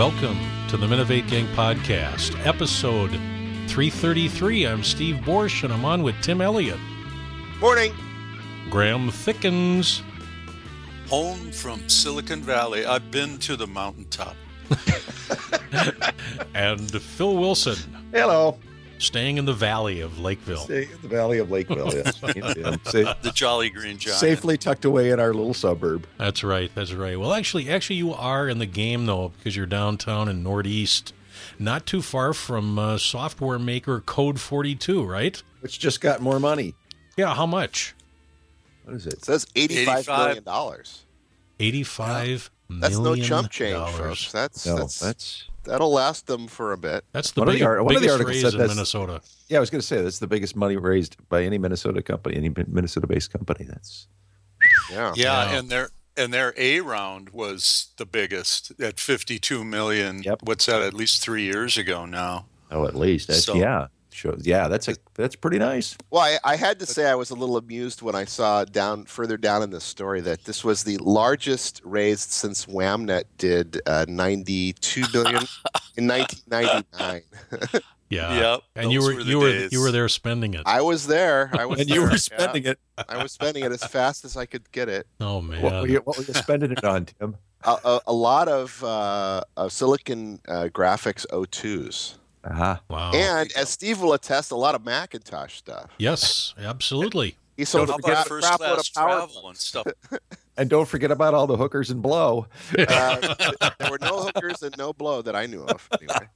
Welcome to the Minovate Gang Podcast, episode 333. I'm Steve Borsch, and I'm on with Tim Elliott. Morning. Graham Thickens. Home from Silicon Valley. I've been to the mountaintop. And Phil Wilson. Hello. Staying in the valley of Lakeville. Staying in the valley of Lakeville, yes. The Jolly Green Giant. Safely tucked away in our little suburb. That's right. Well, actually, you are in the game, though, because you're downtown in Northeast, not too far from software maker Code 42, right? Which just got more money. Yeah, how much? What is it? It says $85 million. $85 million. That's no chump change, folks. That'll last them for a bit. That's the one of the biggest articles raise said in Minnesota. Yeah, I was going to say that's the biggest money raised by any Minnesota company, any Minnesota-based company. That's yeah, and their A round was the biggest at $52 million. Yep. What's that? At least 3 years ago now. Oh, at least that's that's pretty nice. Well, I had to say I was a little amused when I saw further down in this story that this was the largest raised since Whamnet did $92 billion in 1999. Yeah. Yep. And you were there spending it. I was there. And you were spending it. I was spending it as fast as I could get it. Oh man. What were you spending it on, Tim? A lot of Silicon Graphics O2s. Uh-huh. Wow. And as Steve will attest, a lot of Macintosh stuff. Yes, absolutely. He sold How a about crap load first of class power. travel and stuff? And don't forget about all the hookers and blow. There were no hookers and no blow that I knew of. Anyway.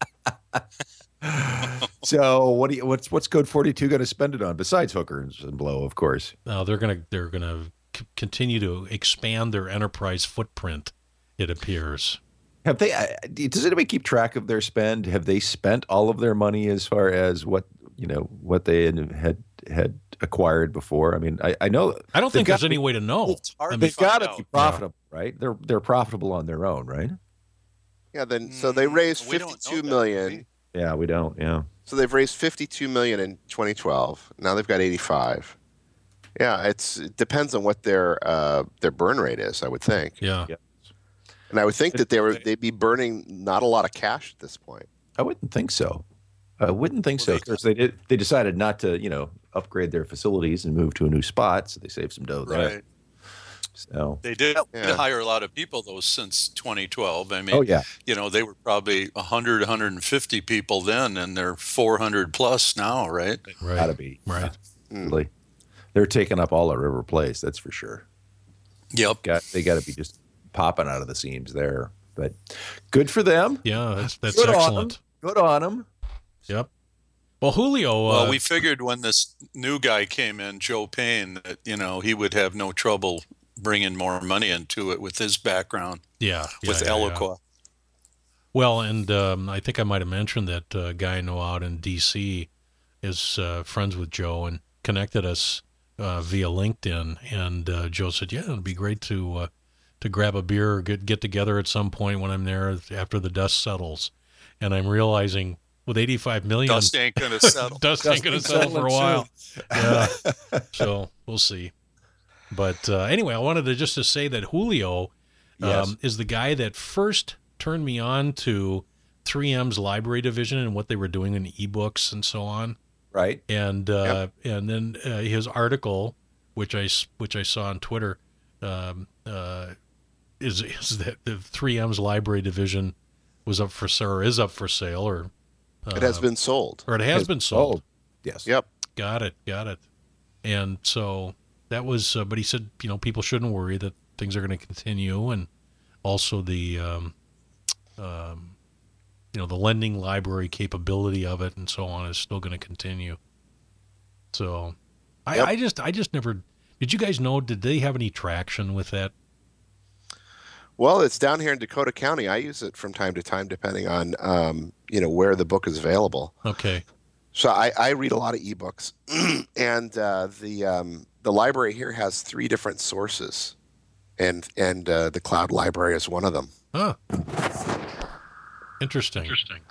So what's Code 42 going to spend it on besides hookers and blow, of course? Now they're gonna continue to expand their enterprise footprint. It appears. Have they? Does anybody keep track of their spend? Have they spent all of their money as far as what they had acquired before? I mean, I know. I don't think there's any way to know. They've got to be profitable, right? They're profitable on their own, right? Yeah. So they raised $52 million. Yeah, we don't. Yeah. So they've raised $52 million in 2012. Now they've got 85. Yeah, it depends on what their burn rate is, I would think. Yeah. And I would think that they'd be burning not a lot of cash at this point. I wouldn't think so. Because they decided not to, upgrade their facilities and move to a new spot, so they saved some dough there. Right. So They did hire a lot of people, though, since 2012. I mean, oh yeah, they were probably 100, 150 people then, and they're 400 plus now, right? Right. Gotta be right. Really. They're taking up all at River Place, that's for sure. Yep. They got to be just popping out of the seams there. But good for them. Yeah, that's Good excellent. Good on them. Yep. Well, Julio. Well, we figured when this new guy came in, Joe Payne, that he would have no trouble bringing more money into it with his background. With Eloqua. Well, and I think I might have mentioned that guy I know out in D.C. is friends with Joe and connected us via LinkedIn. And Joe said, "Yeah, it'd be great to grab a beer or get together at some point when I'm there after the dust settles." And I'm realizing with 85 million, dust ain't gonna settle. Dust ain't gonna settle for a while. Yeah. So we'll see. But anyway, I wanted to say that Julio is the guy that first turned me on to 3M's library division and what they were doing in ebooks and so on. Right. And then his article, which I saw on Twitter, is that the 3M's library division is up for sale, or it has been sold. Or it has been sold. Yes. Yep. Got it. And so that was, but he said, people shouldn't worry that things are going to continue, and also the, the lending library capability of it and so on is still going to continue. So, I just never. Did you guys know? Did they have any traction with that? Well, it's down here in Dakota County. I use it from time to time, depending on where the book is available. Okay. So I read a lot of ebooks, and the library here has 3 different sources, and the cloud library is one of them. Huh. Interesting.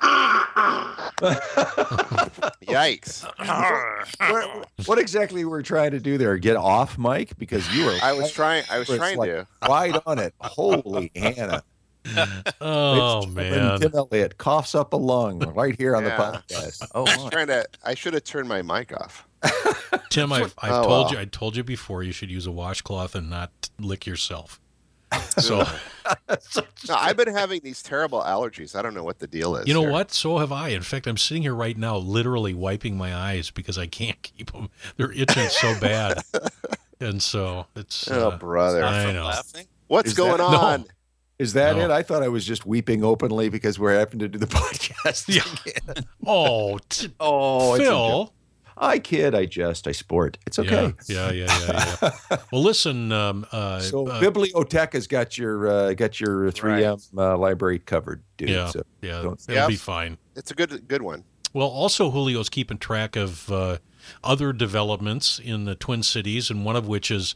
Yikes! What exactly were we trying to do there? Get off, Mike, because you were. I was trying to. Wide on it. Holy Hannah! Oh man, Tim Elliott coughs up a lung right here on the podcast. Oh, I should have turned my mic off. Tim, I've told you. I told you before. You should use a washcloth and not lick yourself. So, no, I've been having these terrible allergies. I don't know what the deal is. You know what? So have I. In fact, I'm sitting here right now, literally wiping my eyes because I can't keep them. They're itching so bad, and so it's. Oh, brother! I know. What's going on? No. Is that it? I thought I was just weeping openly because we're having to do the podcast. Yeah. Again. Phil. I kid, I jest, I sport. It's okay. Yeah. Well, listen. So Biblioteca's got your 3M library covered, dude. Yeah, so it'll be fine. It's a good one. Well, also Julio's keeping track of other developments in the Twin Cities, and one of which is,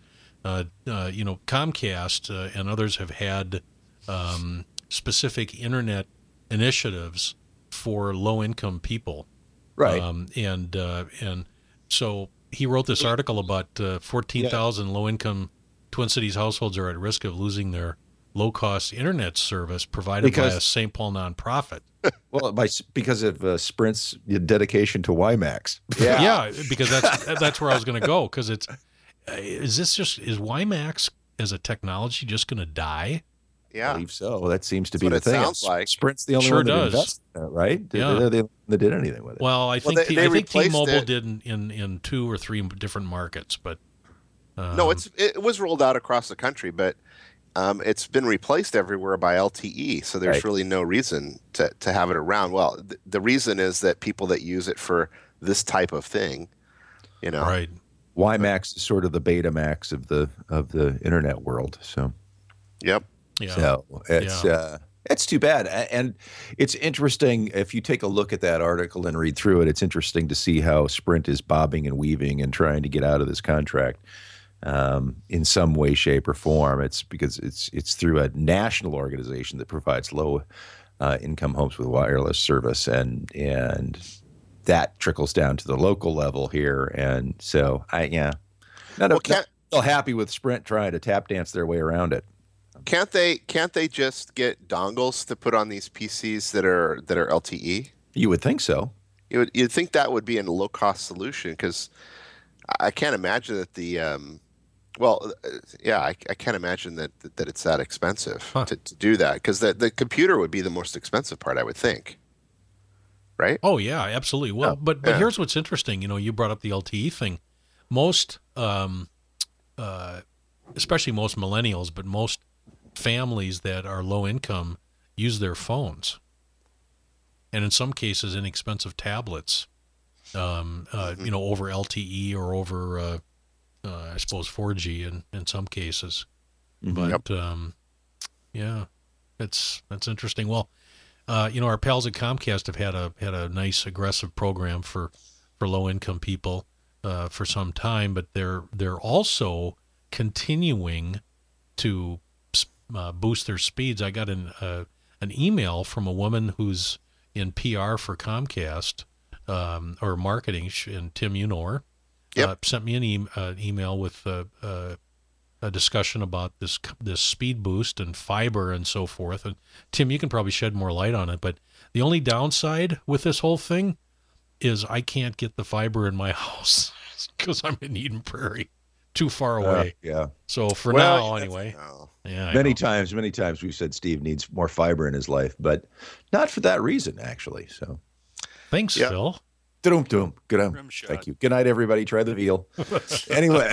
Comcast and others have had specific internet initiatives for low-income people. Right. And so he wrote this article about 14,000 low-income Twin Cities households are at risk of losing their low-cost internet service provided by a St. Paul nonprofit. Well, because of Sprint's dedication to WiMAX. Yeah, because that's where I was going to go. Because is WiMAX as a technology just going to die? Yeah, I believe so. That seems to be the thing. Sounds like. Sprint's the only one that invested in it, right? They're the only that did anything with it. Well, I think T-Mobile did in 2 or 3 different markets, but no, it was rolled out across the country, but it's been replaced everywhere by LTE. So there's really no reason to have it around. Well, the reason is that people that use it for this type of thing, right. WiMAX is sort of the Betamax of the internet world. So, yep. Yeah. So it's too bad. And it's interesting if you take a look at that article and read through it. It's interesting to see how Sprint is bobbing and weaving and trying to get out of this contract in some way, shape, or form. It's because it's through a national organization that provides low income homes with wireless service, and that trickles down to the local level here. And so not so happy with Sprint trying to tap dance their way around it. Can't they just get dongles to put on these PCs that are LTE? You would think so. You'd think that would be a low cost solution, because I can't imagine that I can't imagine that it's that expensive to do that, because the computer would be the most expensive part, I would think. Right? Oh yeah, absolutely. Well, but here's what's interesting. You brought up the LTE thing. Most, especially most millennials, but most families that are low income use their phones, and in some cases inexpensive tablets, over LTE or over I suppose 4G in some cases. But that's interesting. Well, our pals at Comcast have had a nice aggressive program for low income people for some time, but they're also continuing to boost their speeds. I got an email from a woman who's in PR for Comcast or marketing, and Tim, you know her. Sent me an email with a discussion about this speed boost and fiber and so forth. And Tim, you can probably shed more light on it, but the only downside with this whole thing is I can't get the fiber in my house because I'm in Eden Prairie, too far away. So for now, anyway. Yeah. Many times we've said Steve needs more fiber in his life, but not for that reason, actually. So, thanks, Phil. Doom. Good on. Thank you. Good night, everybody. Try the veal. Anyway,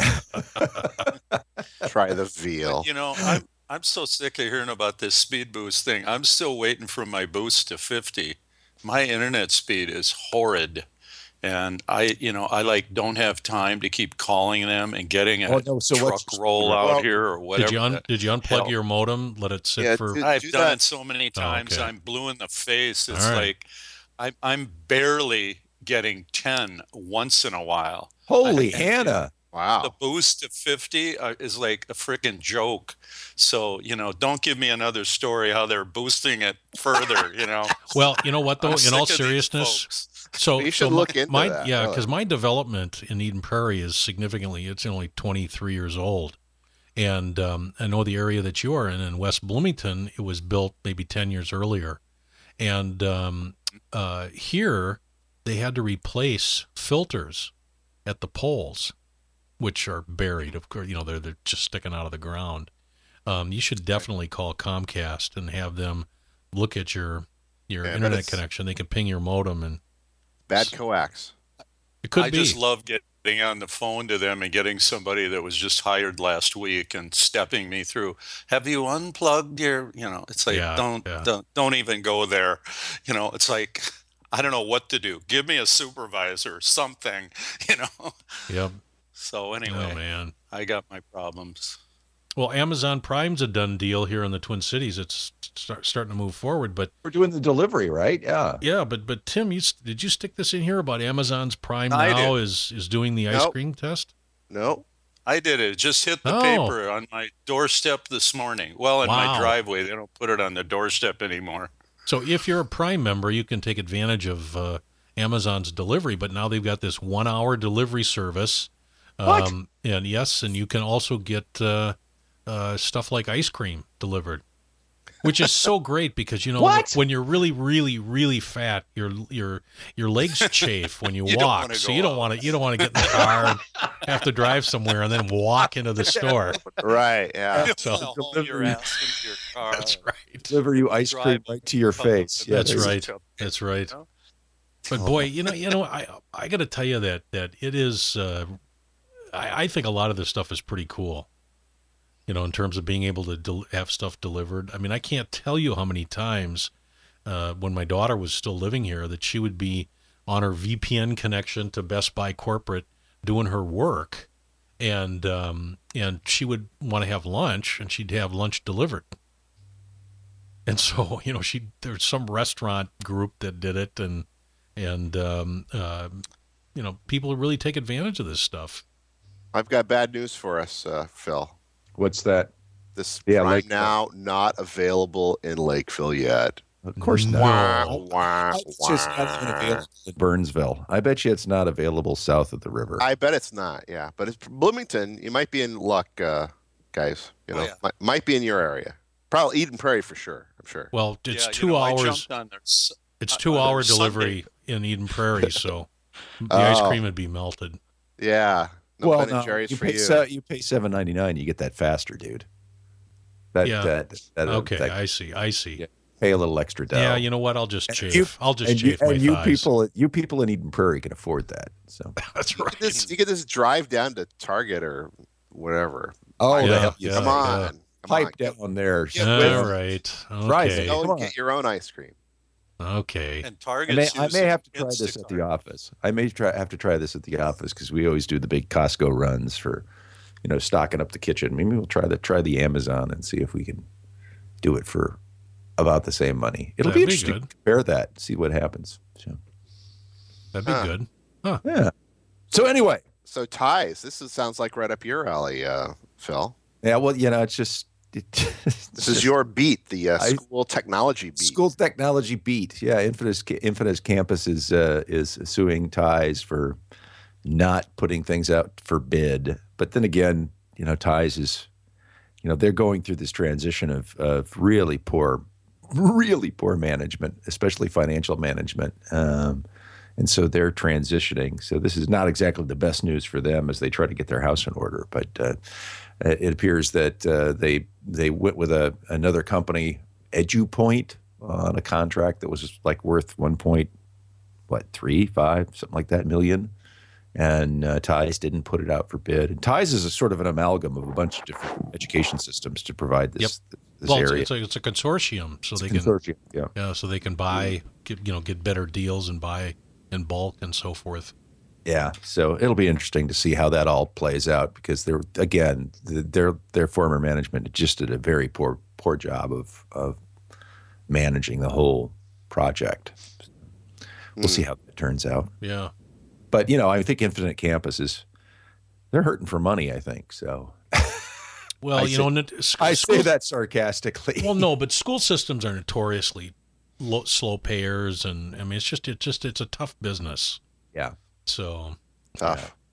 try the veal. I'm so sick of hearing about this speed boost thing. I'm still waiting for my boost to 50. My internet speed is horrid. And I don't have time to keep calling them and getting a truck roll out here or whatever. Did you unplug your modem? Let it sit for? I've done it so many times. I'm blue in the face. It's like I'm barely getting 10 once in a while. Holy Hannah! Wow. The boost to 50 is like a freaking joke. So, don't give me another story how they're boosting it further. Well, you know what though? In all seriousness. So you should look into that. Yeah, because my development in Eden Prairie is significantly, it's only 23 years old. And I know the area that you are in West Bloomington, it was built maybe 10 years earlier. And here they had to replace filters at the poles, which are buried. Of course, they're just sticking out of the ground. You should definitely call Comcast and have them look at your internet connection. They can ping your modem and bad coax. It could I be. just love getting on the phone to them and getting somebody that was just hired last week and stepping me through. Have you unplugged your? It's like don't even go there. It's like I don't know what to do. Give me a supervisor, something. Yep. So anyway, oh, man. I got my problems. Well, Amazon Prime's a done deal here in the Twin Cities. It's starting to move forward, but we're doing the delivery, right? Yeah. Yeah, but Tim, did you stick this in here about Amazon's Prime I now did. is doing the ice cream test? No. I did it. Just hit the paper on my doorstep this morning. Well, in my driveway. They don't put it on the doorstep anymore. So if you're a Prime member, you can take advantage of Amazon's delivery, but now they've got this 1-hour delivery service. What? And you can also get stuff like ice cream delivered, which is so great because when you're really, really, really fat, your legs chafe when you walk. So you don't want to get in the car and have to drive somewhere and then walk into the store. Right. Yeah. So haul your ass into your car. That's right. Deliver you ice cream right to your face. Yeah, that's right. That's right. But boy, I got to tell you that it is. I think a lot of this stuff is pretty cool. In terms of being able to have stuff delivered. I mean, I can't tell you how many times when my daughter was still living here that she would be on her VPN connection to Best Buy corporate doing her work, and she would want to have lunch, and she'd have lunch delivered. And so, there's some restaurant group that did it, and people really take advantage of this stuff. I've got bad news for us, Phil. What's that? This Prime Now not available in Lakeville yet. Of course not. It's just not even available in Burnsville. I bet you it's not available south of the river. I bet it's not, yeah. But it's Bloomington. You might be in luck, guys. Might be in your area. Probably Eden Prairie for sure, I'm sure. Well, it's 2 hours. It's 2-hour delivery in Eden Prairie, so the ice cream would be melted. Yeah. No Ben and Jerry's for you. You pay $7.99, you get that faster, dude. Okay, I see. Yeah, pay a little extra dough. Yeah, you know what? I'll just chafe. I'll just chafe my thighs. You people in Eden Prairie can afford that. So that's right. You get this drive down to Target or whatever. Oh, yeah, come on. Pipe down there. All right. Okay. Go and get your own ice cream. Okay. And Target. I may have to try this at the office. Have to try this at the office because we always do the big Costco runs for, stocking up the kitchen. Maybe we'll try the Amazon and see if we can do it for about the same money. It'll be interesting to compare that, see what happens. So. That'd be good. Huh. Yeah. So anyway. So ties. This sounds like right up your alley, Phil. Yeah. Well, it's just. This is your beat, the school technology beat. School technology beat. Yeah, Infinite Campus is suing Ties for not putting things out for bid. But then again, Ties is, they're going through this transition of really poor management, especially financial management. And so they're transitioning. So this is not exactly the best news for them as they try to get their house in order. But it appears that they went with another company, EduPoint, on a contract that was like worth 1.35 something like that million, and Ties didn't put it out for bid. And Ties is a sort of an amalgam of a bunch of different education systems to provide this. Yep. This area. It's a consortium, so so they can buy, get better deals and buy in bulk and so forth. Yeah, so it'll be interesting to see how that all plays out because their former management just did a very poor job of managing the whole project. We'll see how that turns out. Yeah, but I think Infinite Campus they're hurting for money. I think so. Well, I say that sarcastically. Well, no, but school systems are notoriously slow payers, and I mean it's a tough business. Yeah. So tough.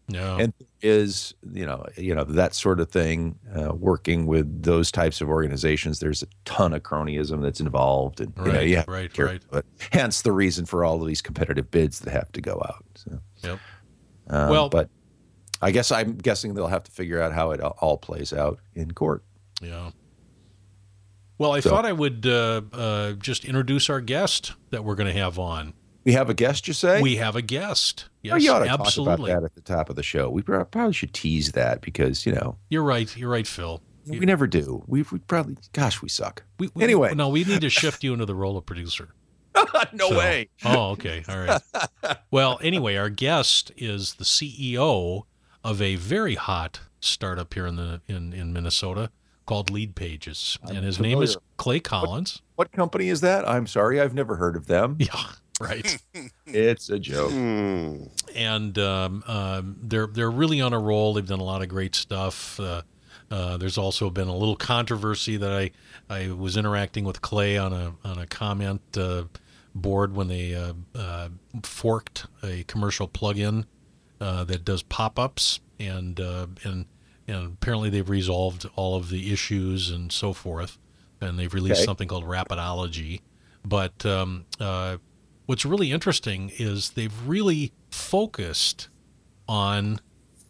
Yeah. And is that sort of thing, working with those types of organizations, there's a ton of cronyism that's involved, and Right, you have to right, be careful right. of it. Hence the reason for all of these competitive bids that have to go out. So, Yep. Well- but I'm guessing they'll have to figure out how it all plays out in court. Yeah. Well, I thought I would just introduce our guest that we're going to have on. We have a guest, you say? We have a guest. Yes, Oh, you ought to absolutely. talk about that at the top of the show. We probably should tease that because, You're right. You're right, Phil. we never do. We probably, gosh, we suck. Anyway. No, we need to shift you into the role of producer. No way. Oh, okay. All right. Well, anyway, our guest is the CEO of a very hot startup here in Minnesota called Lead Pages. And his name is Clay Collins. What company is that? I'm sorry, I've never heard of them. Yeah, right. It's a joke. And they're really on a roll. They've done a lot of great stuff. There's also been a little controversy that I was interacting with Clay on a comment board when they forked a commercial plugin that does pop-ups, and apparently they've resolved all of the issues and so forth, and they've released something called Rapidology. But what's really interesting is they've really focused on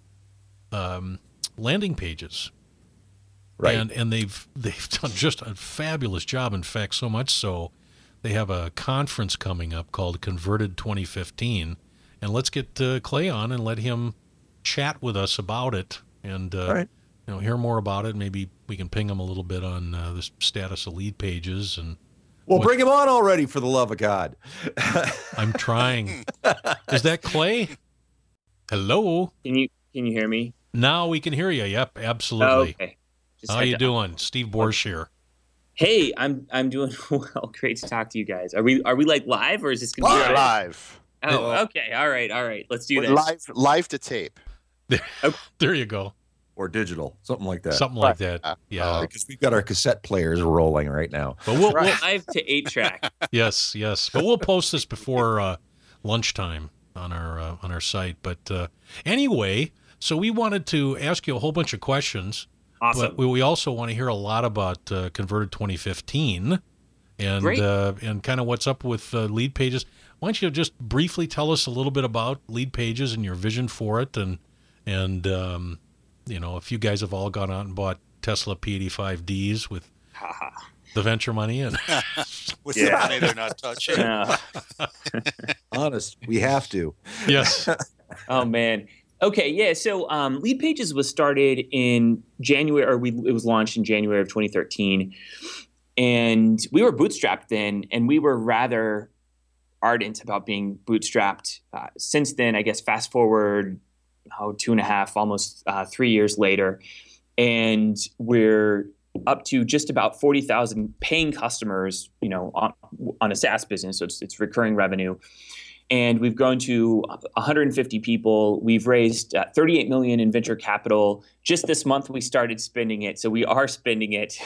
landing pages. Right. And they've done just a fabulous job. In fact, so much so, they have a conference coming up called Converted 2015. And let's get Clay on and let him chat with us about it and hear more about it. Maybe we can ping him a little bit on the status of Lead Pages. And bring him on already, for the love of God. I'm trying. Is that Clay? Hello? Can you hear me? Now we can hear you. Yep, absolutely. Okay. How you doing? Steve Borsch here. Hey, I'm doing well. Great to talk to you guys. Are we like live, or is this going to be Live. Oh, okay. All right. Let's do this. Live to tape. There you go. Or digital, something like that. Something like that. Yeah. Because we've got our cassette players rolling right now. But we'll Live to 8-track. yes. But we'll post this before lunchtime on our site. But anyway, so we wanted to ask you a whole bunch of questions. Awesome. But we also want to hear a lot about Converted 2015 and kind of what's up with Lead Pages. Why don't you just briefly tell us a little bit about Lead Pages and your vision for it, and if you guys have all gone out and bought Tesla P85Ds with the venture money and with the money they're not touching. Honest, we have to. Yes. Oh man. Okay, yeah. So Lead Pages was started in January, it was launched in January of 2013, and we were bootstrapped then, and we were rather ardent about being bootstrapped. Since then, I guess fast forward 2.5, almost 3 years later, and we're up to just about 40,000 paying customers, on a SaaS business, so it's recurring revenue. And we've grown to 150 people. We've raised $38 million in venture capital. Just this month, we started spending it. So we are spending it.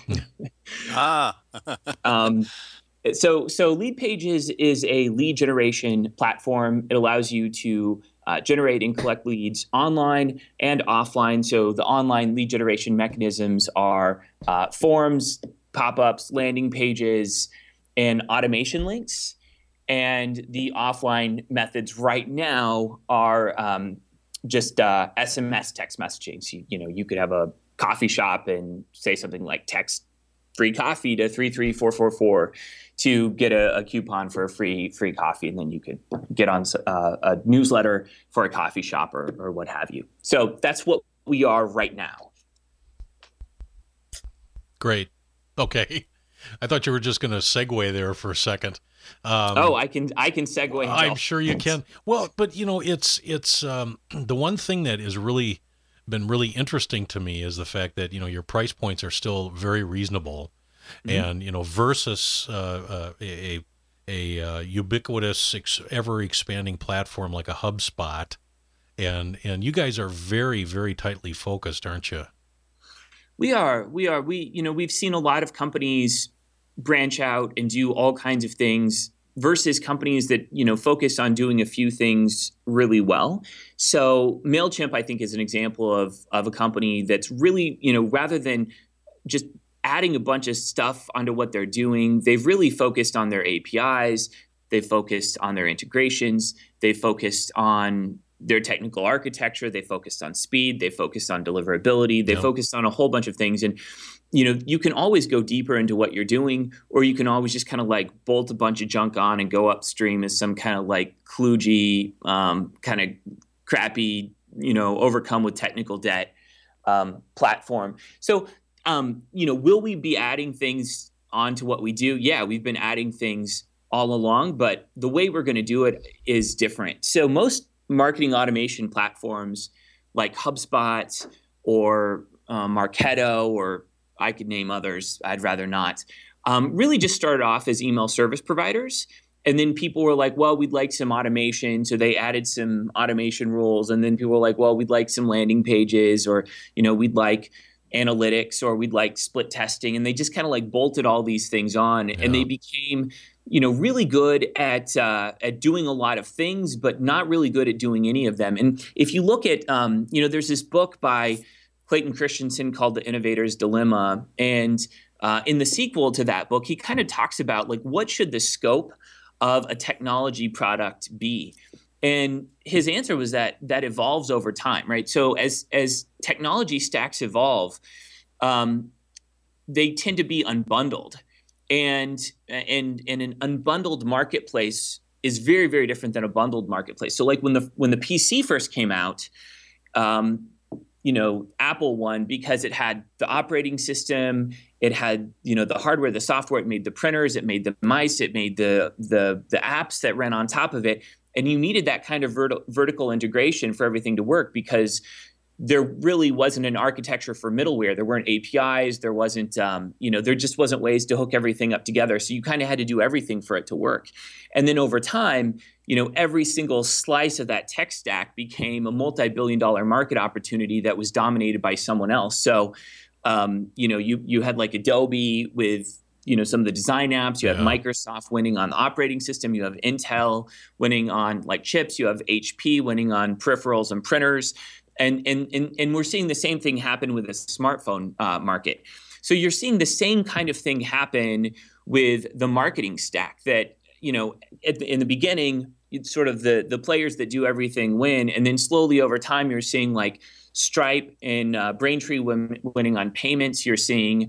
So Lead Pages is a lead generation platform. It allows you to generate and collect leads online and offline. So the online lead generation mechanisms are forms, pop-ups, landing pages, and automation links. And the offline methods right now are just SMS text messaging. So, you could have a coffee shop and say something like text free coffee to 33444 to get a coupon for a free coffee. And then you could get on a newsletter for a coffee shop or what have you. So that's what we are right now. Great. Okay. I thought you were just going to segue there for a second. I can segue. I'm sure you can. Well, but it's the one thing that has really been really interesting to me is the fact that your price points are still very reasonable, and versus a ubiquitous, ever expanding platform like a HubSpot, and you guys are very, very tightly focused, aren't you? We are. We've seen a lot of companies branch out and do all kinds of things versus companies that, focus on doing a few things really well. So MailChimp, I think, is an example of a company that's really, rather than just adding a bunch of stuff onto what they're doing, they've really focused on their APIs, they've focused on their integrations, they've focused on their technical architecture, they focused on speed, they focused on deliverability, they focused on a whole bunch of things. And you can always go deeper into what you're doing, or you can always just kind of like bolt a bunch of junk on and go upstream as some kind of like kludgy, kind of crappy, overcome with technical debt platform. So, will we be adding things onto what we do? Yeah, we've been adding things all along, but the way we're going to do it is different. So most marketing automation platforms like HubSpot or Marketo, or I could name others, I'd rather not, really just started off as email service providers. And then people were like, well, we'd like some automation. So they added some automation rules. And then people were like, well, we'd like some landing pages, or, we'd like analytics, or we'd like split testing. And they just kind of like bolted all these things on, and they became really good at doing a lot of things, but not really good at doing any of them. And if you look at, there's this book by Clayton Christensen called The Innovator's Dilemma. And in the sequel to that book, he kind of talks about like, what should the scope of a technology product be? And his answer was that evolves over time, right? So as technology stacks evolve, they tend to be unbundled. And an unbundled marketplace is very, very different than a bundled marketplace. So like when the PC first came out, Apple won because it had the operating system, it had, the hardware, the software, it made the printers, it made the mice, it made the apps that ran on top of it. And you needed that kind of vertical integration for everything to work, because there really wasn't an architecture for middleware. There weren't APIs. There wasn't, there just wasn't ways to hook everything up together. So you kind of had to do everything for it to work. And then over time, every single slice of that tech stack became a multi-billion-dollar market opportunity that was dominated by someone else. So, you had like Adobe with, some of the design apps. You have Microsoft winning on the operating system. You have Intel winning on like chips. You have HP winning on peripherals and printers. And we're seeing the same thing happen with the smartphone market. So you're seeing the same kind of thing happen with the marketing stack, that, in the beginning, it's sort of the players that do everything win. And then slowly over time, you're seeing like Stripe and Braintree winning on payments. You're seeing,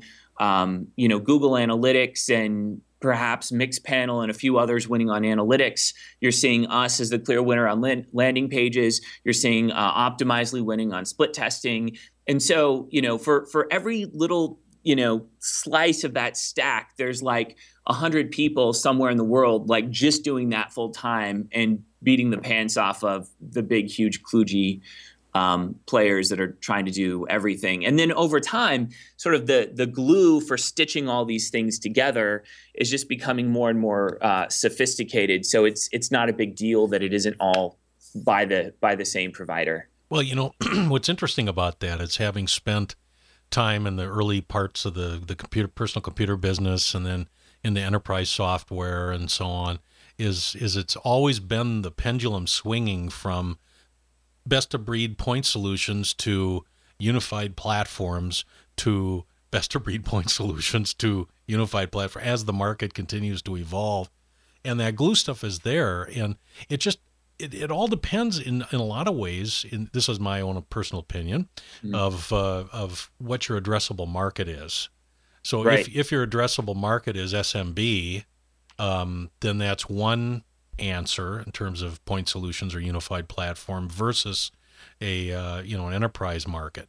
Google Analytics and perhaps Mixpanel and a few others winning on analytics. You're seeing us as the clear winner on landing pages. You're seeing Optimizely winning on split testing. And so, for every little, slice of that stack, there's like 100 people somewhere in the world, like just doing that full time and beating the pants off of the big, huge kludgy players that are trying to do everything. And then over time, sort of the glue for stitching all these things together is just becoming more and more sophisticated. So it's not a big deal that it isn't all by the same provider. Well, what's interesting about that is, having spent time in the early parts of the personal computer business, and then in the enterprise software and so on, is it's always been the pendulum swinging from best-of-breed point solutions to unified platforms, to best-of-breed point solutions to unified platform, as the market continues to evolve. And that glue stuff is there, and it all depends in a lot of ways. This is my own personal opinion, of what your addressable market is. So right. if your addressable market is SMB, then that's one answer in terms of point solutions or unified platform, versus an enterprise market.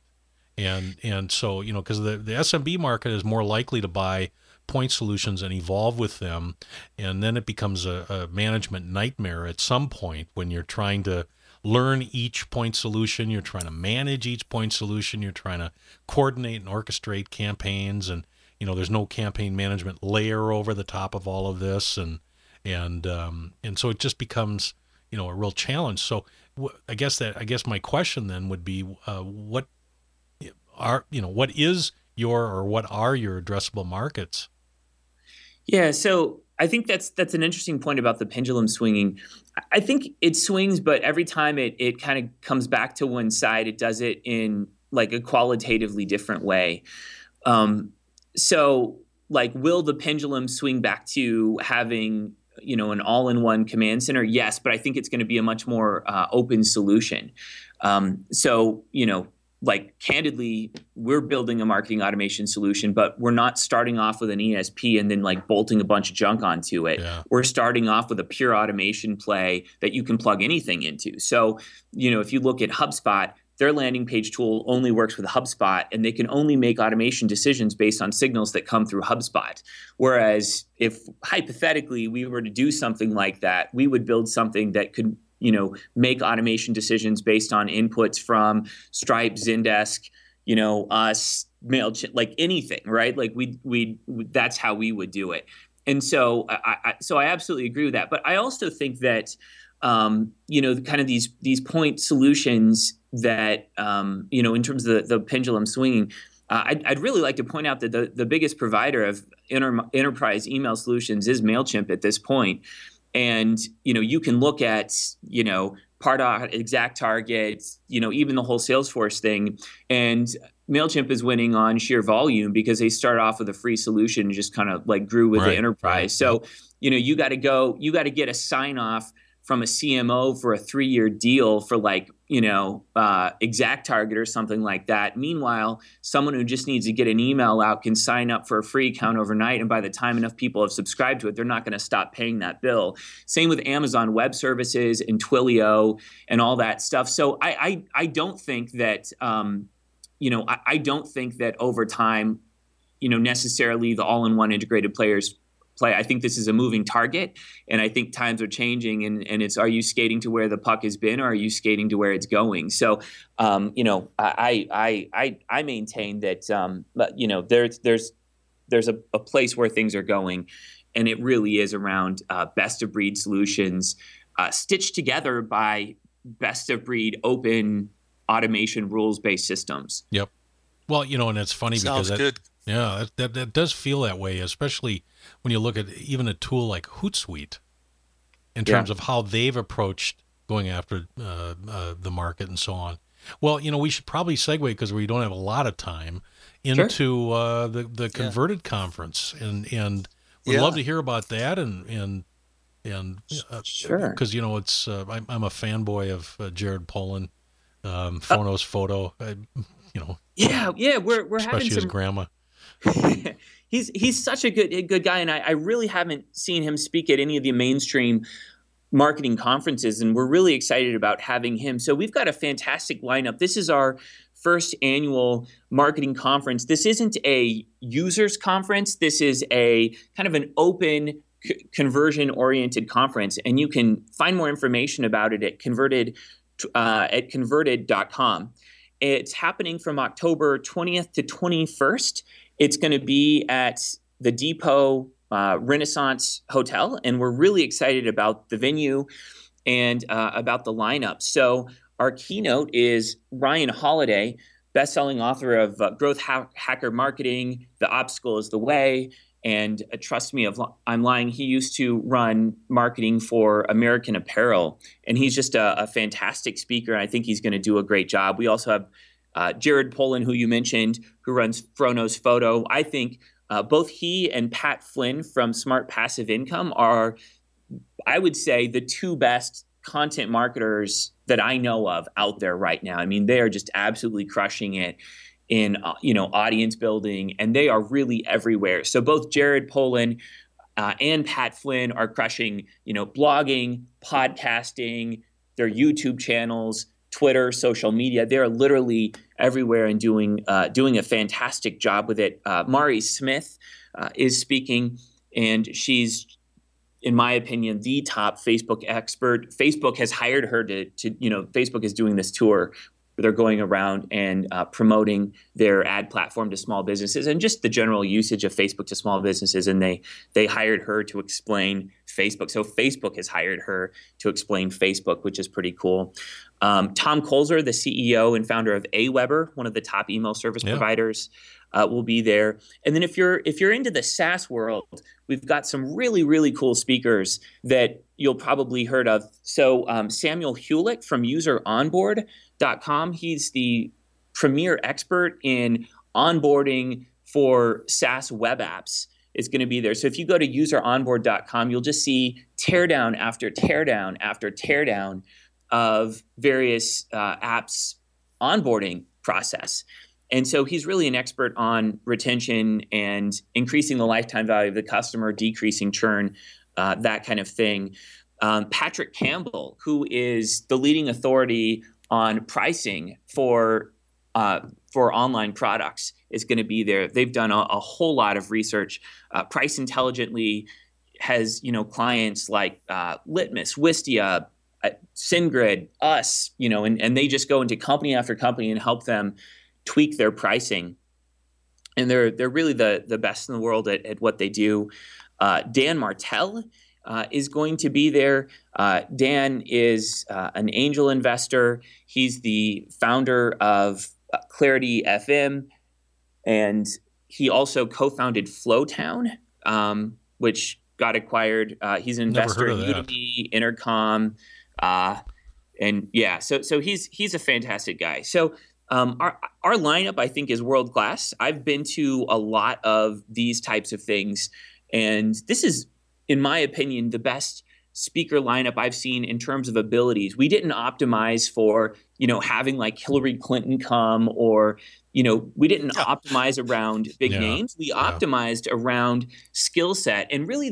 And so, because the SMB market is more likely to buy point solutions and evolve with them, and then it becomes a management nightmare at some point when you're trying to learn each point solution, you're trying to manage each point solution, you're trying to coordinate and orchestrate campaigns, and there's no campaign management layer over the top of all of this, and so it just becomes a real challenge. So I guess my question then would be, what are your addressable markets? Yeah, so I think that's an interesting point about the pendulum swinging. I think it swings, but every time it kind of comes back to one side, it does it in like a qualitatively different way. So like, will the pendulum swing back to having, an all-in-one command center? Yes, but I think it's going to be a much more open solution. So, like candidly, we're building a marketing automation solution, but we're not starting off with an ESP and then like bolting a bunch of junk onto it. Yeah. We're starting off with a pure automation play that you can plug anything into. So, if you look at HubSpot, their landing page tool only works with HubSpot, and they can only make automation decisions based on signals that come through HubSpot. Whereas if hypothetically we were to do something like that, we would build something that could make automation decisions based on inputs from Stripe, Zendesk, us, MailChimp, like anything, right? Like we that's how we would do it. And so I absolutely agree with that. But I also think that kind of these point solutions that in terms of the pendulum swinging, I'd really like to point out that the biggest provider of enterprise email solutions is MailChimp at this point. And, you can look at, Pardot, ExactTarget, even the whole Salesforce thing. And MailChimp is winning on sheer volume because they started off with a free solution and just kind of like grew with the enterprise. Right. So, you got to get a sign off from a CMO for a 3-year deal for like, ExactTarget or something like that. Meanwhile, someone who just needs to get an email out can sign up for a free account overnight. And by the time enough people have subscribed to it, they're not going to stop paying that bill. Same with Amazon Web Services and Twilio and all that stuff. So I don't think that, I don't think that over time, necessarily the all-in-one integrated players play. I think this is a moving target, and I think times are changing, and it's, are you skating to where the puck has been, or are you skating to where it's going? So, I maintain that, there's a place where things are going, and it really is around best of breed solutions stitched together by best of breed open automation rules-based systems. Yep. Well, and it's funny Sounds because good. Yeah, that does feel that way, especially when you look at even a tool like Hootsuite in terms of how they've approached going after the market and so on. Well, we should probably segue, because we don't have a lot of time, into the Converted conference, and we'd love to hear about that, and sure, because it's I'm a fanboy of Jared Polin, Phonos Photo, we're especially having his some grandma. He's such a good guy, and I really haven't seen him speak at any of the mainstream marketing conferences, and we're really excited about having him. So we've got a fantastic lineup. This is our first annual marketing conference. This isn't a users conference. This is a kind of an open conversion-oriented conference, and you can find more information about it at converted.com. It's happening from October 20th to 21st. It's going to be at the Depot Renaissance Hotel, and we're really excited about the venue and about the lineup. So our keynote is Ryan Holiday, best-selling author of Growth Hacker Marketing, The Obstacle is the Way, and trust me, I'm lying, he used to run marketing for American Apparel, and he's just a fantastic speaker, and I think he's going to do a great job. We also have Jared Polin, who you mentioned, who runs Phonos Photo. I think both he and Pat Flynn from Smart Passive Income are, I would say, the two best content marketers that I know of out there right now. I mean, they are just absolutely crushing it in audience building, and they are really everywhere. So both Jared Polin and Pat Flynn are crushing, blogging, podcasting, their YouTube channels, Twitter, social media. They're literally everywhere and doing a fantastic job with it. Mari Smith is speaking, and she's, in my opinion, the top Facebook expert. Facebook has hired her to Facebook is doing this tour where they're going around and promoting their ad platform to small businesses and just the general usage of Facebook to small businesses. And they hired her to explain Facebook. So Facebook has hired her to explain Facebook, which is pretty cool. Tom Kolzer, the CEO and founder of Aweber, one of the top email service providers, will be there. And then if you're into the SaaS world, we've got some really, really cool speakers that you'll probably heard of. So Samuel Hewlett from useronboard.com, he's the premier expert in onboarding for SaaS web apps, is going to be there. So if you go to useronboard.com, you'll just see teardown after teardown after teardown of various apps onboarding process. And so he's really an expert on retention and increasing the lifetime value of the customer, decreasing churn, that kind of thing. Patrick Campbell, who is the leading authority on pricing for online products, is going to be there. They've done a whole lot of research. Price Intelligently has clients like Litmus, Wistia, SendGrid, us, and they just go into company after company and help them tweak their pricing. And they're really the best in the world at what they do. Dan Martell is going to be there. Dan is an angel investor. He's the founder of Clarity FM, and he also co-founded Flowtown, which got acquired. He's an investor in Udemy, Intercom, and yeah. So he's a fantastic guy. So our lineup, I think, is world class. I've been to a lot of these types of things, and this is, in my opinion, the best speaker lineup I've seen in terms of abilities. We didn't optimize for, having like Hillary Clinton come, or, we didn't optimize around big names. We optimized around skill set. And really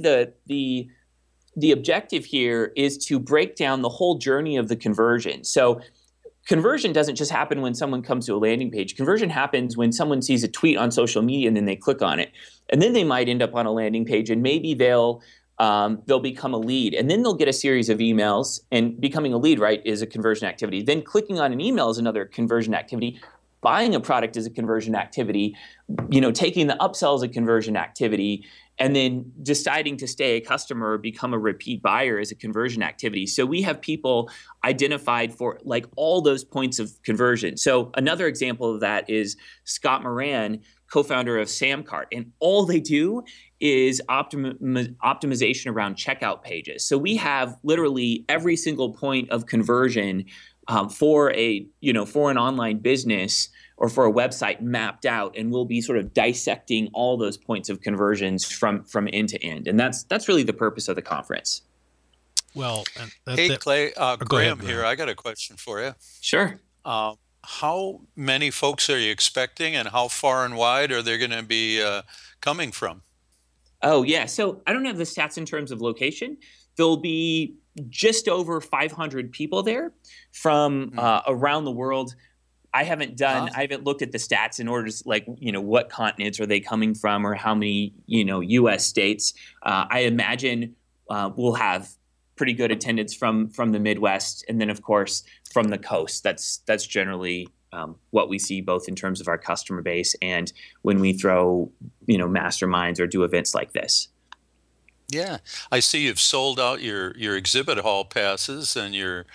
the objective here is to break down the whole journey of the conversion. So conversion doesn't just happen when someone comes to a landing page. Conversion happens when someone sees a tweet on social media and then they click on it. And then they might end up on a landing page, and maybe they'll become a lead, and then they'll get a series of emails, and becoming a lead, right, is a conversion activity. Then clicking on an email is another conversion activity. Buying a product is a conversion activity. Taking the upsell is a conversion activity. And then deciding to stay a customer or become a repeat buyer is a conversion activity. So we have people identified for like all those points of conversion. So another example of that is Scott Moran, co-founder of Samcart, and all they do is optimization around checkout pages. So we have literally every single point of conversion for an online business or for a website mapped out, and we'll be sort of dissecting all those points of conversions from end to end. And that's really the purpose of the conference. Well, Clay, Graham ahead, here. I got a question for you. Sure. How many folks are you expecting, and how far and wide are they going to be coming from? Oh, yeah. So I don't have the stats in terms of location. There'll be just over 500 people there from around the world. I haven't looked at the stats in order to what continents are they coming from, or how many, U.S. states. I imagine we'll have pretty good attendance from the Midwest, and then of course from the coast. That's generally what we see, both in terms of our customer base and when we throw masterminds or do events like this. Yeah, I see you've sold out your exhibit hall passes and your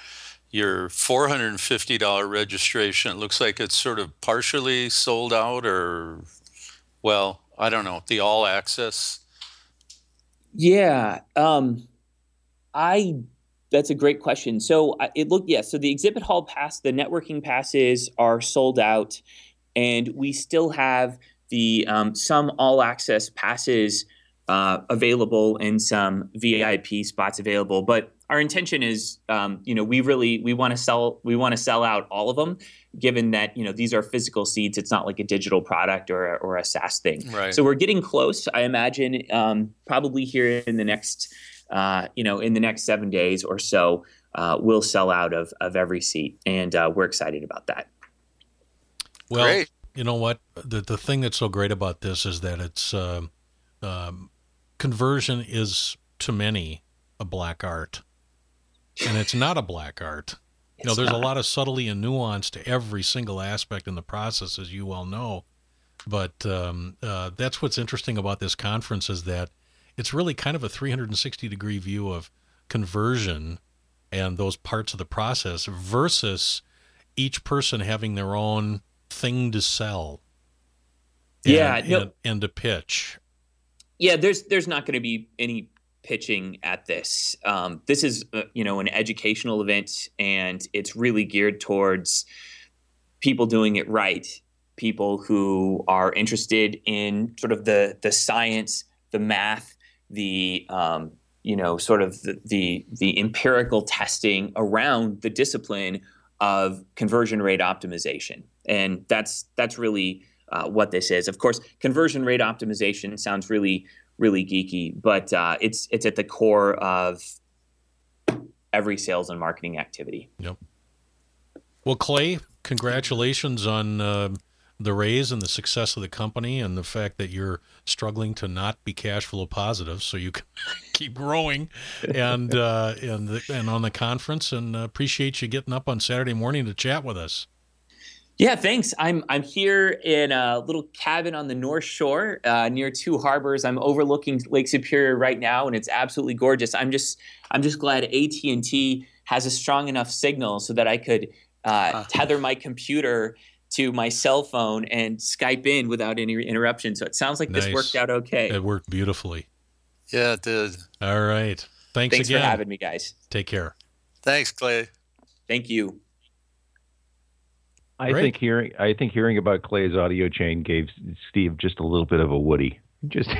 $450 registration. It looks like it's sort of partially sold out, or, well, I don't know, the all access. Yeah, that's a great question. So so the exhibit hall pass, the networking passes are sold out, and we still have the some all access passes available and some VIP spots available. But our intention is, we want to sell out all of them, given that, these are physical seats. It's not like a digital product or a SaaS thing. Right. So we're getting close. I imagine probably here in the next, in the next 7 days or so, we'll sell out of every seat, and we're excited about that. Well, great. You know what? The thing that's so great about this is that it's conversion is to many a black art, and it's not a black art. There's a lot of subtlety and nuance to every single aspect in the process, as you well know. But that's what's interesting about this conference, is that it's really kind of a 360-degree view of conversion and those parts of the process versus each person having their own thing to sell and to pitch. Yeah, there's not going to be any pitching at this. This is an educational event, and it's really geared towards people doing it right, people who are interested in sort of the science, the math, the sort of the empirical testing around the discipline of conversion rate optimization, and that's really what this is. Of course, conversion rate optimization sounds really geeky, but it's at the core of every sales and marketing activity. Yep. Well, Clay, congratulations on the raise and the success of the company, and the fact that you're struggling to not be cash flow positive, so you can keep growing, and on the conference. And appreciate you getting up on Saturday morning to chat with us. Yeah, thanks. I'm here in a little cabin on the North Shore near Two Harbors. I'm overlooking Lake Superior right now, and it's absolutely gorgeous. I'm just glad AT&T has a strong enough signal so that I could tether my computer to my cell phone and Skype in without any interruption. So it sounds like Nice. This worked out okay. It worked beautifully. Yeah, it did. All right. Thanks Thanks again. for having me, guys. Take care. Thanks, Clay. Thank you. I think hearing about Clay's audio chain gave Steve just a little bit of a Woody. Just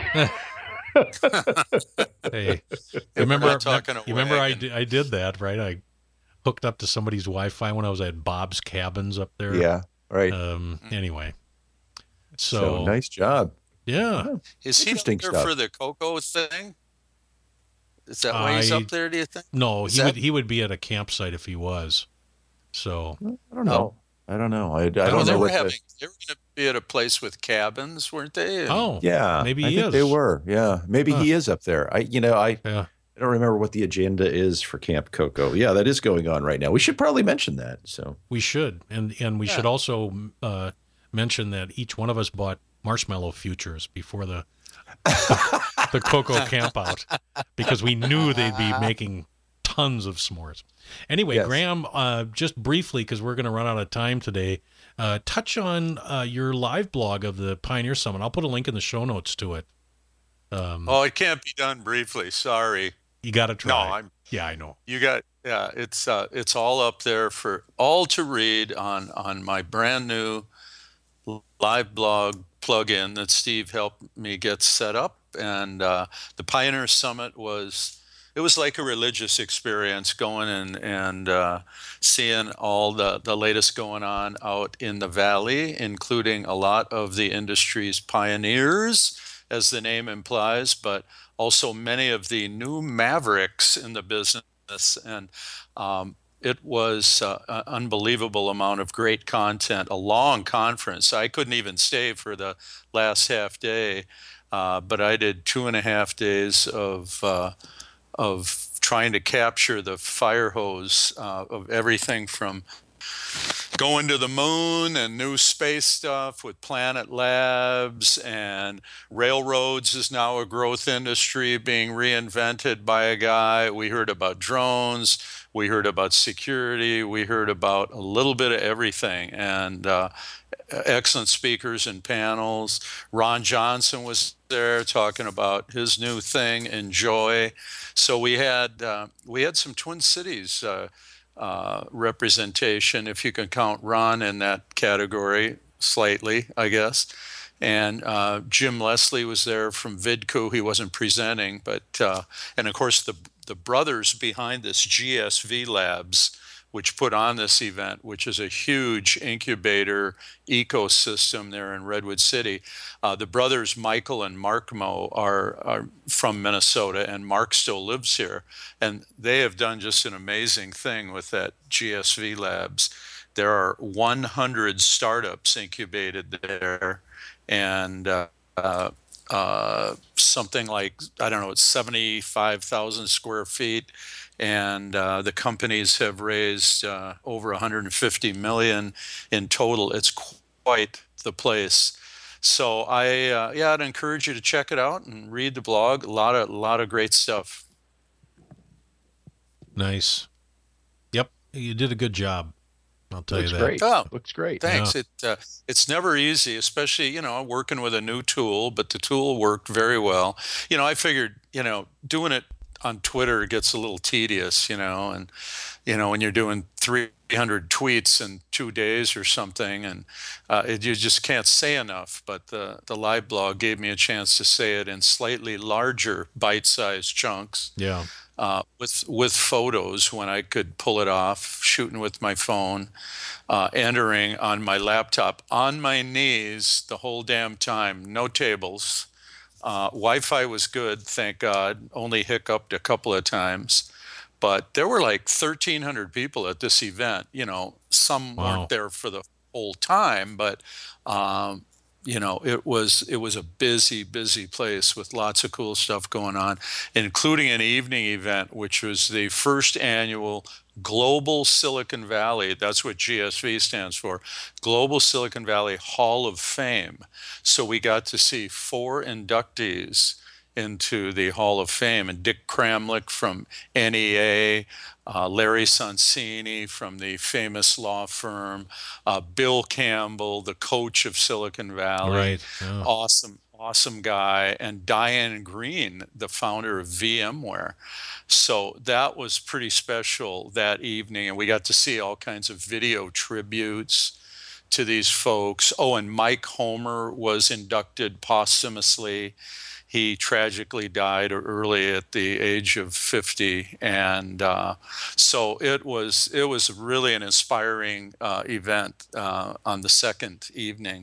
Hey, remember I I did that, right? I hooked up to somebody's Wi-Fi when I was at Bob's Cabins up there. Yeah, right. Anyway, so nice job. Yeah. Is he up Interesting there stuff. for the cocoa thing? Is that why he's up there, do you think? No, he would be at a campsite if he was. So I don't know. I don't know. I don't know. They were going to be at a place with cabins, weren't they? And yeah, maybe I he think is. they were. Yeah, maybe he is up there. I yeah. I don't remember what the agenda is for Camp Cocoa. Yeah, that is going on right now. We should probably mention that. So We should, and we should also mention that each one of us bought marshmallow futures before the cocoa camp out, because we knew they'd be making tons of s'mores. Anyway, Yes. Graham, just briefly, because we're going to run out of time today, touch on your live blog of the Pioneer Summit. I'll put a link in the show notes to it. it can't be done briefly. Sorry. You got to try. No, Yeah, I know. it's all up there for all to read on my brand new live blog plugin that Steve helped me get set up. And the Pioneer Summit was like a religious experience, going and seeing all the latest going on out in the valley, including a lot of the industry's pioneers, as the name implies, but also many of the new mavericks in the business. And it was an unbelievable amount of great content, a long conference. I couldn't even stay for the last half day, but I did 2.5 days of trying to capture the fire hose of everything from going to the moon and new space stuff with Planet Labs, and railroads is now a growth industry being reinvented by a guy. We heard about drones. We heard about security. We heard about a little bit of everything, and excellent speakers and panels. Ron Johnson was there talking about his new thing, Enjoy. So we had some Twin Cities representation, if you can count Ron in that category, slightly, I guess. And Jim Leslie was there from Vidco. He wasn't presenting, but and of course the brothers behind this, GSV Labs, which put on this event, which is a huge incubator ecosystem there in Redwood City. The brothers Michael and Mark Moe are from Minnesota, and Mark still lives here. And they have done just an amazing thing with that GSV Labs. There are 100 startups incubated there, and something like, I don't know, it's 75,000 square feet. And the companies have raised over 150 million in total. It's quite the place. So I'd encourage you to check it out and read the blog. A lot of great stuff. Nice. Yep, you did a good job. I'll tell you Looks that. great. Oh, Looks great. thanks. It's never easy, especially, working with a new tool, but the tool worked very well. I figured, doing it on Twitter gets a little tedious, and when you're doing 300 tweets in 2 days or something, and you just can't say enough. But the live blog gave me a chance to say it in slightly larger bite-sized chunks. Yeah. With photos when I could pull it off, shooting with my phone, entering on my laptop on my knees the whole damn time, no tables. Wi-Fi was good, thank God, only hiccuped a couple of times. But there were like 1,300 people at this event. Some Wow. weren't there for the whole time, but it was a busy place with lots of cool stuff going on, including an evening event, which was the first annual Global Silicon Valley. That's what GSV stands for, Global Silicon Valley Hall of Fame. So we got to see 4 inductees into the Hall of Fame, and Dick Kramlich from NEA, Larry Sonsini from the famous law firm, Bill Campbell, the coach of Silicon Valley, Right. Yeah. awesome guy, and Diane Green, the founder of VMware. So that was pretty special that evening, and we got to see all kinds of video tributes to these folks. Oh, and Mike Homer was inducted posthumously. He tragically died early at the age of 50, and so it was really an inspiring event on the second evening.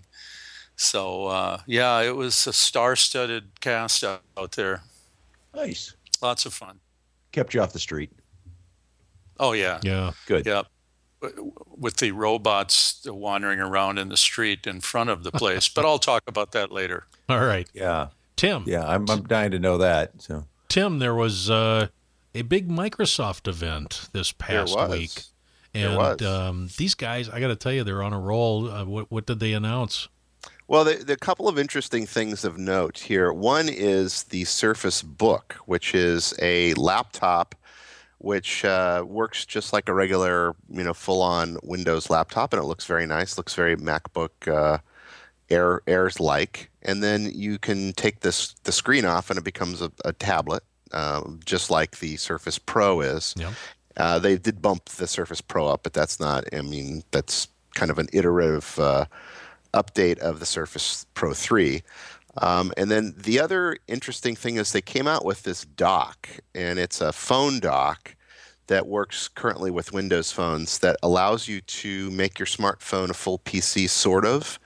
So it was a star-studded cast out there. Nice. Lots of fun. Kept you off the street. Oh yeah, Yeah. Good. yeah. With the robots wandering around in the street in front of the place, but I'll talk about that later. All right. Yeah. Tim. Yeah. I'm dying to know that. So. Tim, there was a big Microsoft event this past week. And these guys, I got to tell you, they're on a roll. What did they announce? Well, there are a couple of interesting things of note here. One is the Surface Book, which is a laptop which works just like a regular, full-on Windows laptop, and it looks very nice. Looks very MacBook Airs like. And then you can take the screen off, and it becomes a tablet, just like the Surface Pro is. Yeah. They did bump the Surface Pro up, but that's not. That's kind of an iterative update of the Surface Pro 3. And then the other interesting thing is they came out with this dock, and it's a phone dock that works currently with Windows phones that allows you to make your smartphone a full PC, sort of.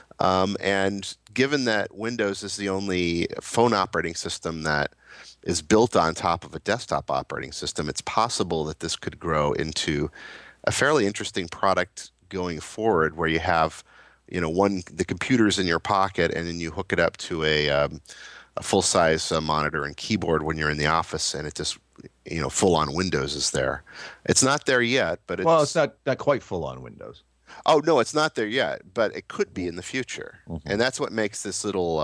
And given that Windows is the only phone operating system that is built on top of a desktop operating system, it's possible that this could grow into a fairly interesting product going forward, where you have the computer's in your pocket, and then you hook it up to a full-size monitor and keyboard when you're in the office, and it just, full-on Windows is there. It's not there yet, but it's not quite full-on Windows. Oh, no, it's not there yet, but it could be in the future. Mm-hmm. And that's what makes this little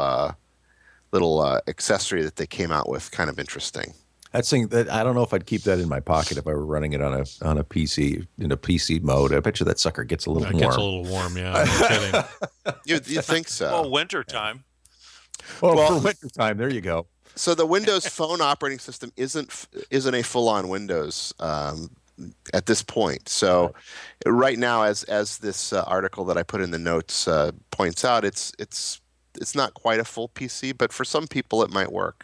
accessory that they came out with kind of interesting. That I don't know if I'd keep that in my pocket if I were running it on a PC, in a PC mode. I bet you that sucker gets a little warm. It gets a little warm, yeah. No kidding. You think so? Well, wintertime. Well, for wintertime, there you go. So the Windows Phone operating system isn't a full-on Windows at this point. So right now, as this article that I put in the notes points out, it's not quite a full PC, but for some people it might work.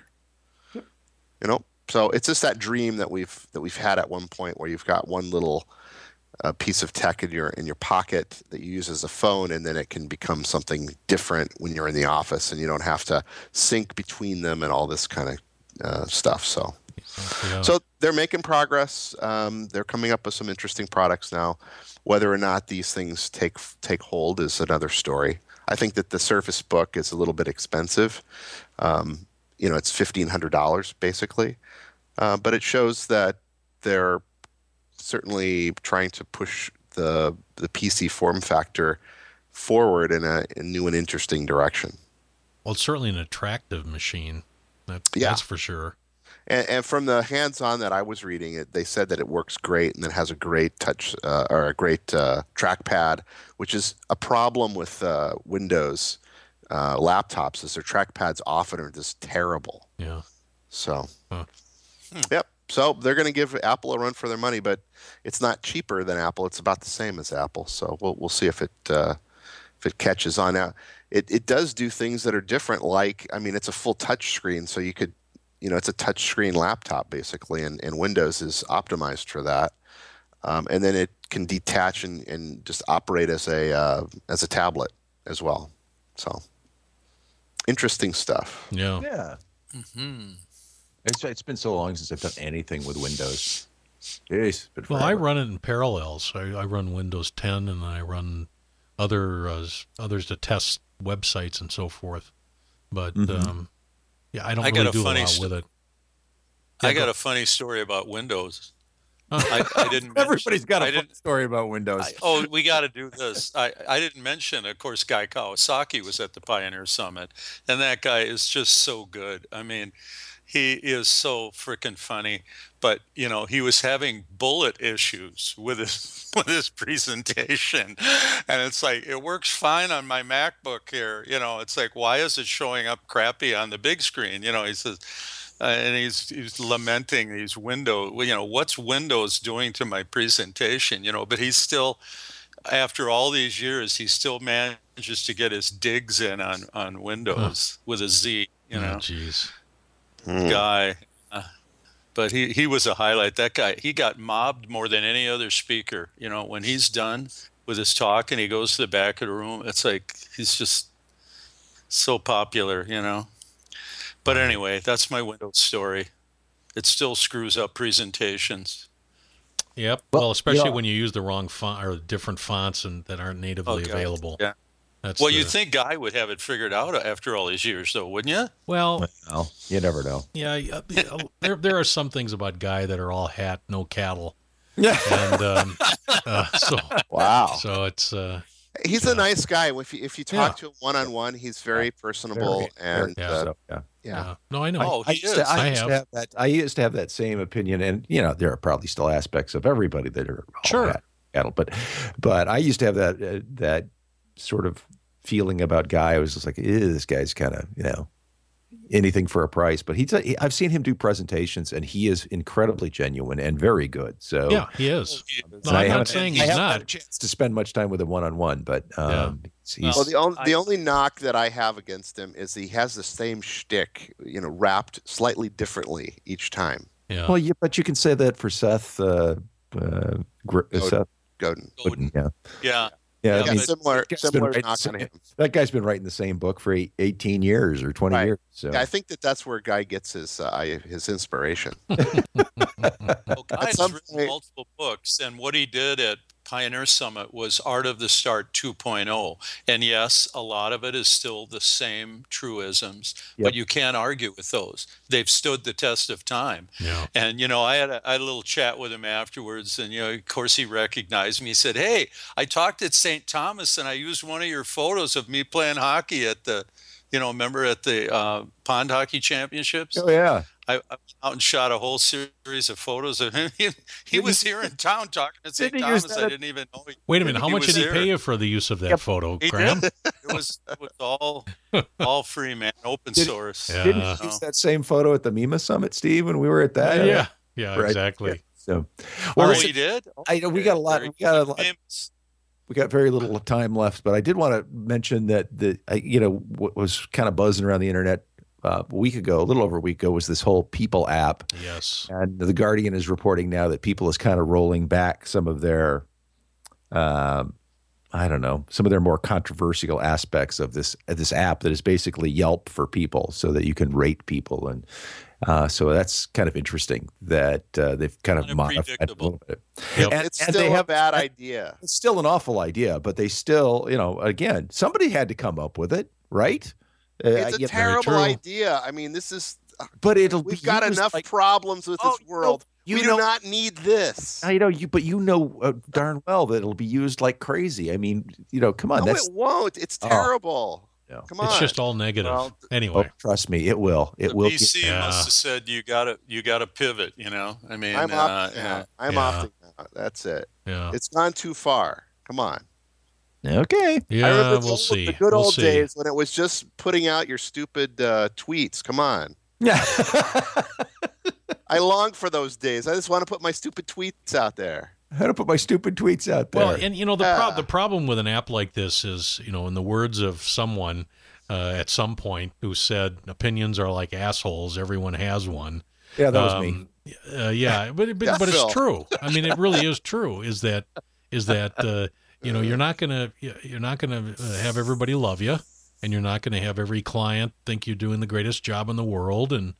So it's just that dream that we've had at one point, where you've got one little piece of tech in your pocket that you use as a phone, and then it can become something different when you're in the office, and you don't have to sync between them and all this kind of stuff. So they're making progress. They're coming up with some interesting products now. Whether or not these things take hold is another story. I think that the Surface Book is a little bit expensive. It's $1,500 basically, but it shows that they're certainly trying to push the PC form factor forward in a new and interesting direction. Well, it's certainly an attractive machine. That's for sure. And from the hands-on that I was reading, they said that it works great and it has a great touch or a great trackpad, which is a problem with Windows laptops. Is their trackpads often are just terrible. Yeah. So, yep. So they're going to give Apple a run for their money, but it's not cheaper than Apple. It's about the same as Apple. So we'll see if it catches on. Now, it does do things that are different. Like, I mean, it's a full touch screen, so you could. It's a touchscreen laptop basically, and Windows is optimized for that. And then it can detach and just operate as a tablet as well. So interesting stuff. Yeah. Yeah. It's been so long since I've done anything with Windows. Jeez, Well, I run it in parallels. I run Windows 10 and I run others to test websites and so forth. But yeah, I don't really do a lot with it. I got a funny story about Windows. I didn't. Everybody's got a funny story about Windows. We got to do this. I didn't mention, of course, Guy Kawasaki was at the Pioneer Summit, and that guy is just so good. I mean, he is so freaking funny. But he was having bullet issues with his presentation, and it's like it works fine on my MacBook here. It's like, why is it showing up crappy on the big screen? He says. And he's lamenting these Windows. What's Windows doing to my presentation? But he's still, after all these years, he still manages to get his digs in on Windows with a Z. Jeez. Guy. But he was a highlight. That guy, he got mobbed more than any other speaker. When he's done with his talk and he goes to the back of the room, it's like he's just so popular. But anyway, that's my Windows story. It still screws up presentations. Yep. Well, especially when you use the wrong font or different fonts and that aren't natively available. Yeah. You'd think Guy would have it figured out after all these years, though, wouldn't you? Well, you never know. Yeah. There are some things about Guy that are all hat, no cattle. Yeah. And so wow. So it's. He's a nice guy. If you talk to him one-on-one, he's very personable Yeah. No, I know. Oh, I used to have that same opinion, and there are probably still aspects of everybody that are cattle, but I used to have that sort of feeling about Guy. I was just like, this guy's kind of anything for a price. But I've seen him do presentations, and he is incredibly genuine and very good. So yeah, he is. No, I'm not saying he's not. I haven't had a chance to spend much time with him one-on-one, but the only knock that I have against him is he has the same shtick, wrapped slightly differently each time. Yeah. Well, but you can say that for Seth Godin. Yeah. Yeah, I mean, similar knock on him. That guy's been writing the same book for 18 years or 20 years. So I think that's where Guy gets his inspiration. Well, Guy's written multiple books, and what he did at Pioneer Summit was Art of the Start 2.0. And yes, a lot of it is still the same truisms, but you can't argue with those. They've stood the test of time. Yeah. And, I had a little chat with him afterwards, and, of course, he recognized me. He said, "Hey, I talked at St. Thomas, and I used one of your photos of me playing hockey at the, remember at the Pond Hockey Championships?" Oh, yeah. I went out and shot a whole series of photos of him. He was here in town talking at St. Thomas. I didn't even know. Wait a minute. How much did he pay you for the use of that photo, Graham? It was all free, man. Open source. Yeah. Didn't you use that same photo at the MEMA Summit, Steve, when we were at that? Yeah, right. Exactly. Yeah. So, he did. We got a lot. We got very little time left, but I did want to mention that what was kind of buzzing around the internet a little over a week ago, was this whole People app. Yes. And The Guardian is reporting now that People is kind of rolling back some of their, some of their more controversial aspects of this app that is basically Yelp for people, so that you can rate people. And so that's kind of interesting that they've kind of modified it a little bit. Yep. It's still a bad idea. It's still an awful idea, but they still, again, somebody had to come up with it, right? It's a terrible idea. I mean, this is. But we've got enough problems with this world. We do not need this. I know you, but darn well that it'll be used like crazy. I mean, come on. No, it won't. It's terrible. No. Come on. It's just all negative. Well, Oh, Anyway, trust me, it will. It the will. BC Yeah. must have said you gotta pivot. I mean, I'm opting out. I'm Yeah. opting out. That's it. yeah. It's gone too far. Come on. Okay. I Yeah, remember we'll the see. good We'll old see. days when it was just putting out your stupid tweets. Come on. Yeah. I long for those days. I just want to put my stupid tweets out there. How to put my stupid tweets out there? Well, and the problem with an app like this is, in the words of someone at some point who said, "Opinions are like assholes. Everyone has one." yeah, that was me. Yeah, but Yeah, it's Phil. true. I mean, it really is true. Is that you're not gonna have everybody love you, and you're not gonna have every client think you're doing the greatest job in the world, and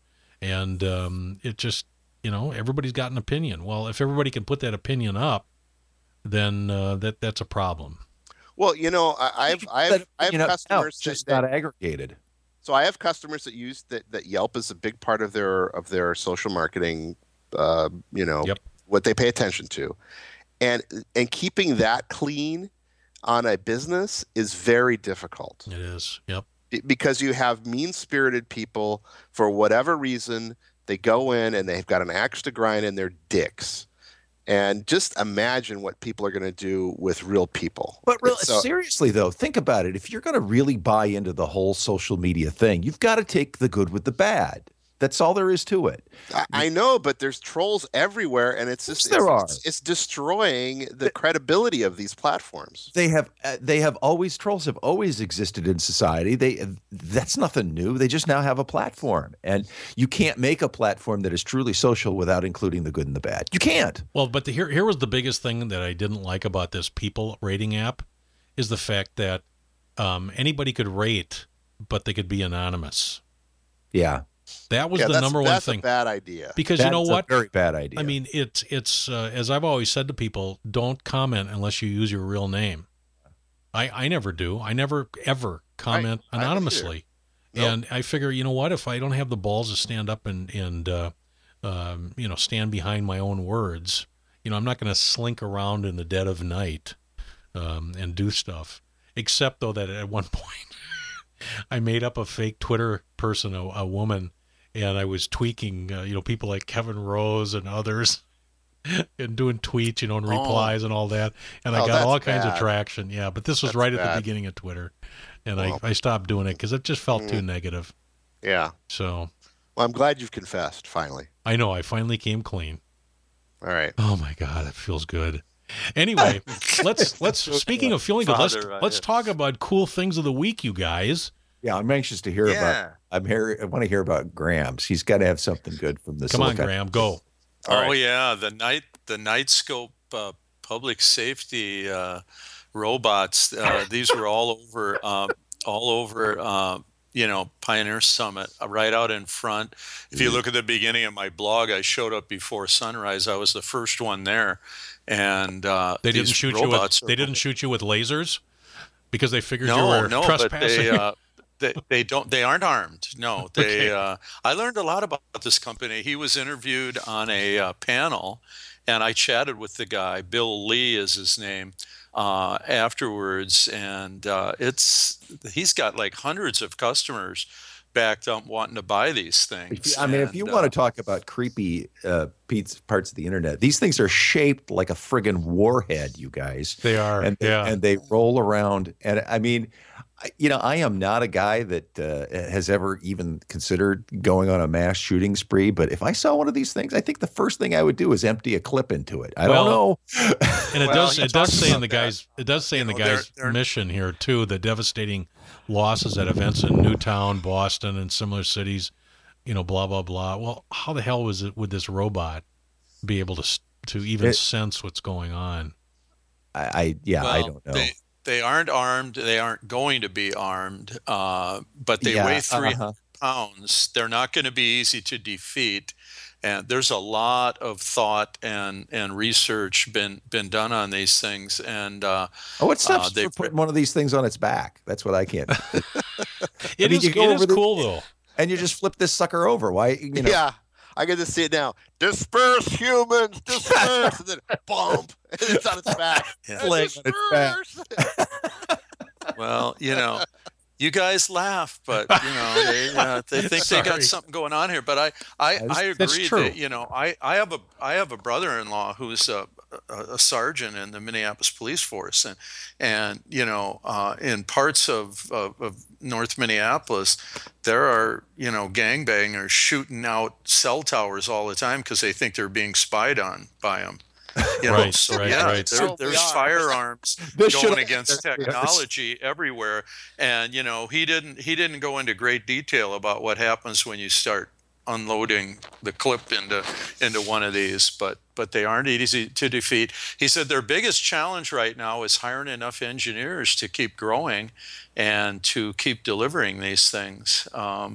it just everybody's got an opinion. Well, if everybody can put that opinion up, then that's a problem. Well, I have customers just that not aggregated. so I have customers that use that Yelp is a big part of their social marketing. Yep. What they pay attention to, and keeping that clean on a business is very difficult. It is. Yep. Because you have mean-spirited people for whatever reason. They go in and they've got an axe to grind and they're dicks. And just imagine what people are going to do with real people. But really, So- seriously, though, think about it. If you're going to really buy into the whole social media thing, you've got to take the good with the bad. That's all there is to it. I know, but there's trolls everywhere, and it's just it's destroying the credibility of these platforms. They have always trolls have always existed in society. That's nothing new. They just now have a platform, and you can't make a platform that is truly social without including the good and the bad. You can't. Well, but here was the biggest thing that I didn't like about this people rating app is the fact that anybody could rate, but they could be anonymous. Yeah. That was the number one that's thing. a bad idea. Because That's you know what? a very bad idea. I mean, it's as I've always said to people, don't comment unless you use your real name. I never do. I never ever comment Right. anonymously. Nope. And I figure, you know what? If I don't have the balls to stand up and stand behind my own words, I'm not going to slink around in the dead of night and do stuff. Except though that at one point I made up a fake Twitter person, a woman. And I was tweaking, people like Kevin Rose and others, and doing tweets, and replies and all that. And I got that's all kinds of bad. traction. Yeah, but this was That's right at bad. the beginning of Twitter, and Well. I stopped doing it because it just felt too negative. Yeah. So Well, I'm glad you've confessed finally. I know I finally came clean. All right. Oh my God, that feels good. Anyway, let's speaking of feeling good, let's talk about cool things of the week, you guys. yeah, I'm anxious to hear about. I want to hear about Graham's. He's got to have something good from the Come on, Silicon. Graham, go. All right. Yeah, the Nightscope public safety robots. These were all over Pioneer Summit, right out in front. If you look at the beginning of my blog, I showed up before sunrise. I was the first one there, and They didn't these shoot you with robots are- they didn't shoot you with lasers because they figured you No, were no, but trespassing. they don't. They aren't armed. No, they. I learned a lot about this company. He was interviewed on a panel, and I chatted with the guy. Bill Lee is his name. Afterwards, and he's got like hundreds of customers backed up wanting to buy these things. If you want to talk about creepy parts of the internet, these things are shaped like a friggin' warhead, you guys. They are, and yeah. they roll around. And I mean, I am not a guy that has ever even considered going on a mass shooting spree. But if I saw one of these things, I think the first thing I would do is empty a clip into it. I don't know. And it Well, does. he It does talks say in about the guy's. It does say in the they're- guy's they're- mission here too. The devastating losses at events in Newtown, Boston, and similar cities. Blah blah blah. Well, how the hell would this robot be able to even sense what's going on? I don't know. They aren't armed. They aren't going to be armed. But they weigh 300 pounds. They're not going to be easy to defeat. And there's a lot of thought and research been done on these things. And What stops you from putting one of these things on its back? That's what I can't. It is cool though. And you just flip this sucker over. Why? Yeah. I get to see it now. Disperse, humans, disperse, and then bump, and it's on its back. Yeah. Laying on its back. Disperse. well, You guys laugh, but they think they got Sorry. something going on here. But I That's agree true. that I have a brother-in-law who's a sergeant in the Minneapolis police force, and in parts of North Minneapolis, there are gangbangers shooting out cell towers all the time because they think they're being spied on by them. Right, So right, yeah, right. there's firearms This should- going against technology everywhere, and he didn't go into great detail about what happens when you start unloading the clip into one of these, but they aren't easy to defeat. He said their biggest challenge right now is hiring enough engineers to keep growing and to keep delivering these things.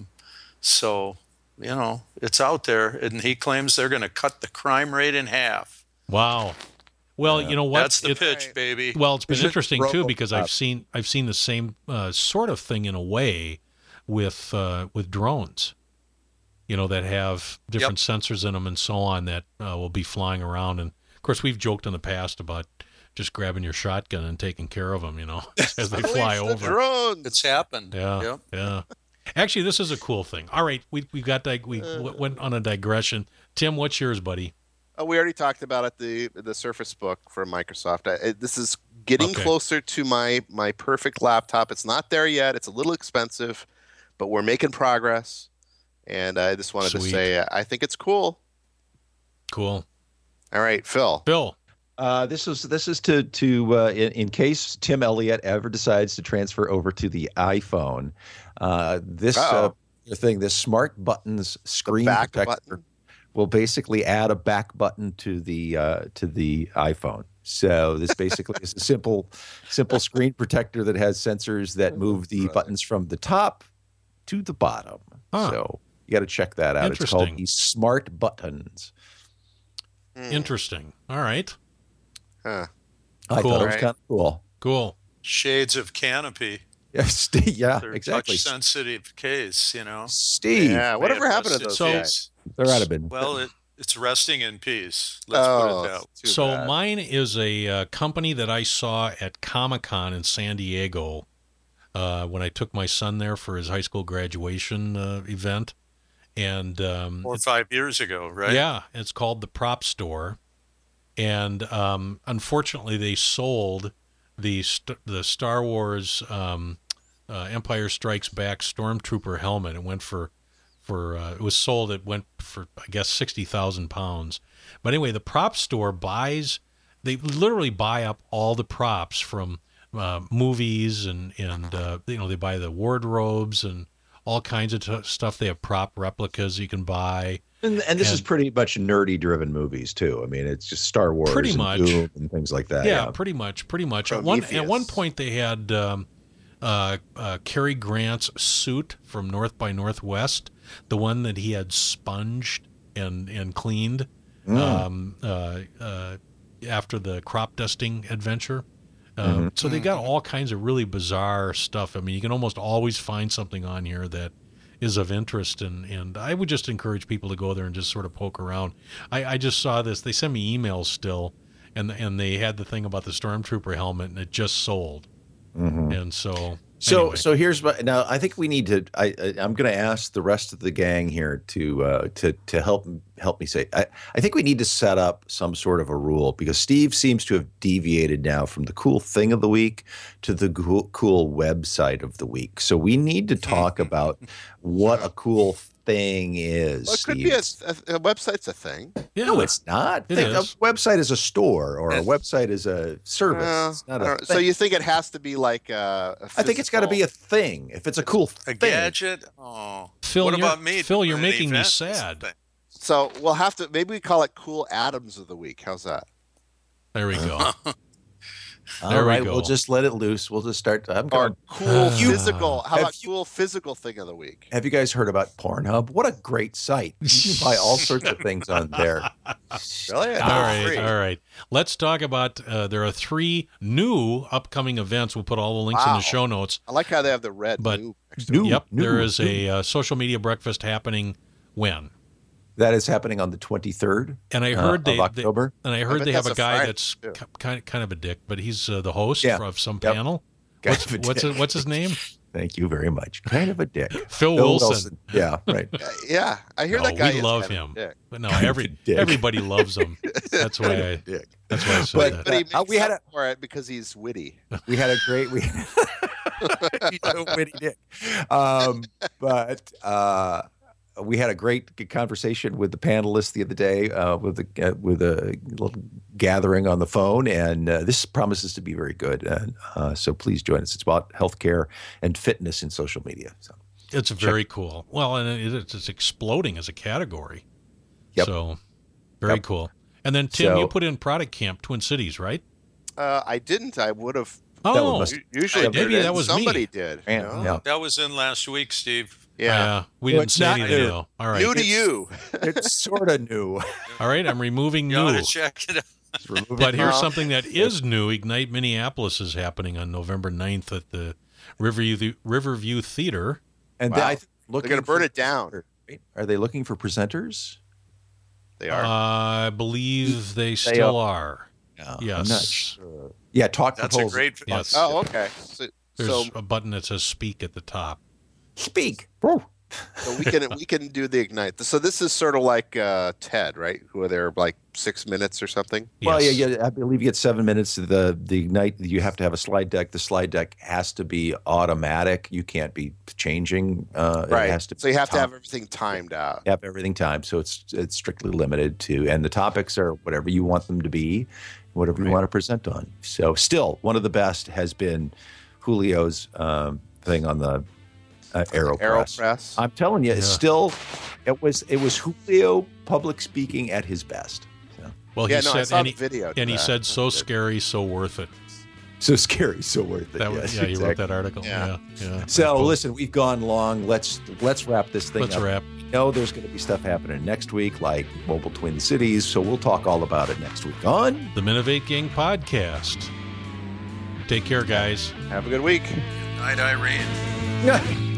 So it's out there, and he claims they're going to cut the crime rate in half. Wow. Well, you know what? That's the pitch, baby. Well, it's been should interesting roll too because up. I've seen the same sort of thing in a way with drones. That have different sensors in them and so on that will be flying around. And of course, we've joked in the past about just grabbing your shotgun and taking care of them, as they fly Unleash the over. drones. It's happened. Yeah, Yep. yeah. Actually, this is a cool thing. All right, we went on a digression. Tim, what's yours, buddy? We already talked about it. The Surface Book from Microsoft. This is getting Okay. closer to my perfect laptop. It's not there yet. It's a little expensive, but we're making progress. And I just wanted to Sweet. say I think it's cool. Cool. All right, Phil. Bill. This is to in case Tim Elliott ever decides to transfer over to the iPhone. This smart buttons screen back protector button? will basically add a back button to the iPhone. So this basically is a simple screen protector that has sensors that move the buttons from the top to the bottom. Huh. So you got to check that out. It's called Interesting. the Smart Buttons. Interesting. All right. Huh. I Cool. thought it was Right. kind of cool. Cool. Shades of Canopy. Yeah, yeah, They're exactly. touch sensitive case, Steve, Yeah, whatever May have happened to rested those So- guys? there ought to have been. Well, it's resting in peace. Let's put it that way. Too So bad. mine is a company that I saw at Comic-Con in San Diego when I took my son there for his high school graduation event. And 4 or 5 years ago, right? yeah, it's called the Prop Store. And unfortunately, they sold the Star Wars Empire Strikes Back Stormtrooper helmet. It went for it was sold. It went for I guess £60,000. But anyway, the Prop Store they literally buy up all the props from movies and they buy the wardrobes and all kinds of stuff. They have prop replicas you can buy. And this is pretty much nerdy driven movies too. I mean, it's just Star Wars, Pretty and much. Doom and things like that. Yeah, pretty much. At one point, they had Cary Grant's suit from North by Northwest, the one that he had sponged and cleaned after the crop dusting adventure. So they got all kinds of really bizarre stuff. I mean, you can almost always find something on here that is of interest, and I would just encourage people to go there and just sort of poke around. I just saw this. They send me emails still, and they had the thing about the Stormtrooper helmet, and it just sold. And so anyway. So here's what. Now I think we need to. I'm going to ask the rest of the gang here to help me say. I think we need to set up some sort of a rule because Steve seems to have deviated now from the cool thing of the week to the cool website of the week. So we need to talk about what a cool thing is. Well, it could Steve. be a website's a thing. yeah, No, it's not. It Think is. A website is a store, or a website is a service. Well, It's not I a don't- so thing. you think it has to be like a I think it's got to be a thing. If it's a cool A thing, gadget? Oh. Phil, what you're- about me? Phil, doing you're an making me event? sad. So we'll have to maybe we call it Cool Atoms of the Week. How's that? There we go. all There we right, go. we'll just let it loose. We'll just start. I'm Or going. cool physical. How Have about cool physical thing of the week? Have you guys heard about Pornhub? What a great site! You can buy all sorts of things on there. Really? All right. Let's talk about. There are 3 new upcoming events. We'll put all the links in Wow. the show notes. I like how they have the red. But- new next to it. New, There is a social media breakfast happening when, that is happening on the 23rd and I heard of October. and I I heard bet they have that's a a guy Friday, that's too. kind of a dick, but he's the host Yeah. of some Yep. panel. Kind of a dick. What's his name? Thank you very much. Kind of a dick. Phil Wilson. Yeah, right. Yeah, I hear Oh, that guy. we is love kind of him. a dick. But no, Kind of a dick. everybody loves him. That's why I Dick. that's why I said But- that. But he makes we had up for it because he's witty. We had a great he's a witty dick. But we had a great conversation with the panelists the other day with a little gathering on the phone, and this promises to be very good. So please join us. It's about healthcare and fitness in social media. So It's very cool. Well, and it's exploding as a category. Yep. So very cool. And then Tim, So- you put in Product Camp Twin Cities, right? I didn't. I would have. Oh, must- Usually, maybe did, that and was somebody me. did. Yeah, No? yeah. That was in last week, Steve. Yeah. we Well, didn't it's say not anything new. though. All right. New to you. It's sort of new. All right, I'm removing You ought new. to check it out. But here's Uh-huh. something that is new. Ignite Minneapolis is happening on November 9th at the Riverview Theater. And Wow. I think They're going to burn it down. Are they looking for presenters? They are. I believe they still are. No, Yes. I'm not sure. Yeah, talk That's a proposals. great. Yes. Oh, okay. There's So, a button that says speak at the top. Speak. Woo. so we can do the Ignite. So this is sort of like TED, right? Who are there like 6 minutes or something? Well, Yes. yeah, I believe you get 7 minutes. The Ignite, you have to have a slide deck. The slide deck has to be automatic. You can't be changing. Right. It has to So you have to time- have everything timed out. have everything timed. So it's strictly limited to, and the topics are whatever you want them to be, whatever you want to present on. So still, one of the best has been Julio's thing on the AeroPress. AeroPress. I'm telling you, it's Yeah. still, it was Julio public speaking at his best. So, Well, Yeah, he no, I said, saw and the he, video. and he to said, that. so scary, so worth it. so scary, so worth it. That was, Yes, yeah, he wrote exactly. that article. Yeah. Yeah. So Cool. listen, we've gone long. Let's wrap this thing Let's up. wrap. We know there's going to be stuff happening next week, like Mobile Twin Cities. So we'll talk all about it next week on The Minovate Gang podcast. Take care, guys. Have a good week. Night, Irene. Yeah.